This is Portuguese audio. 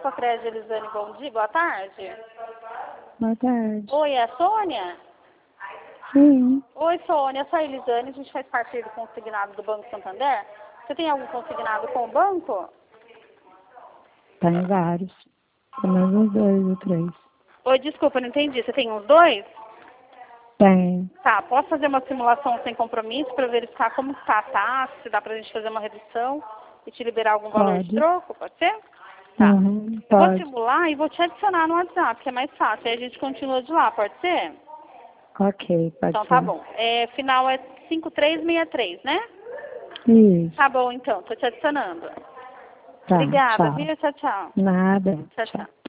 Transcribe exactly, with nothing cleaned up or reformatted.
Opa, Crédito, Elisane, bom dia, boa tarde. Boa tarde. Oi, é a Sônia? Sim. Oi, Sônia, eu sou a Elisane, a gente faz parceiro do consignado do Banco Santander. Você tem algum consignado com o banco? Tem vários. Pelo menos uns dois ou três. Oi, desculpa, não entendi. Você tem uns dois? Tem. Tá, posso fazer uma simulação sem compromisso para verificar como está a taxa, se dá pra gente fazer uma redução e te liberar algum valor de Pode. troco, pode ser? Tá. Uhum, Eu vou pode. simular e vou te adicionar no WhatsApp, que é mais fácil. Aí a gente continua de lá, pode ser? Ok, pode Então ser. tá bom. É, final é cinco três seis três, né? Isso. Tá bom, então. Tô te adicionando. Tá, Obrigada, tchau. viu? Tchau, tchau. Nada. Tchau, Tchau. tchau.